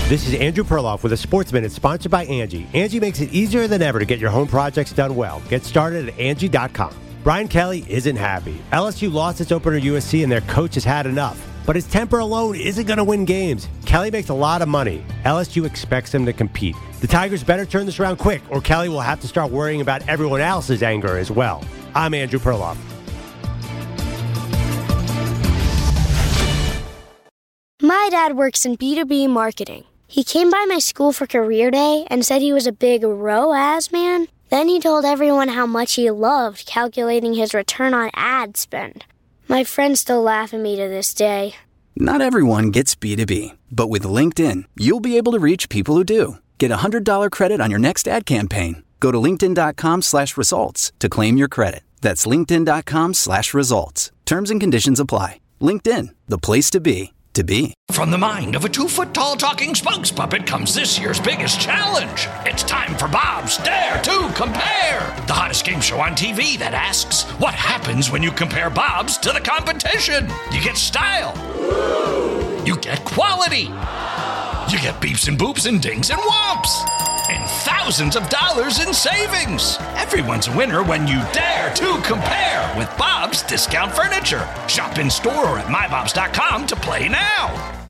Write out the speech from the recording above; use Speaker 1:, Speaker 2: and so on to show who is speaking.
Speaker 1: This is Andrew Perloff with a Sports Minute sponsored by Angie. Angie makes it easier than ever to get your home projects done well. Get started at Angie.com. Brian Kelly isn't happy. LSU lost its opener to USC and their coach has had enough. But his temper alone isn't going to win games. Kelly makes a lot of money. LSU expects him to compete. The Tigers better turn this around quick or Kelly will have to start worrying about everyone else's anger as well. I'm Andrew Perloff.
Speaker 2: My dad works in B2B marketing. He came by my school for career day and said he was a big ROAS man. Then he told everyone how much he loved calculating his return on ad spend. My friends still laugh at me to this day.
Speaker 3: Not everyone gets B2B, but with LinkedIn, you'll be able to reach people who do. Get a $100 credit on your next ad campaign. Go to linkedin.com/results to claim your credit. That's linkedin.com/results. Terms and conditions apply. LinkedIn, the place to be.
Speaker 4: From the mind of a 2-foot-tall talking spokes puppet comes this year's biggest challenge. It's time for Bob's Dare to Compare, the hottest game show on TV that asks, what happens when you compare Bob's to the competition? You get style. You get quality. You get beeps and boops and dings and whomps. And thousands of dollars in savings. Everyone's a winner when you dare to compare with Bob's Discount Furniture. Shop in store or at mybobs.com to play now.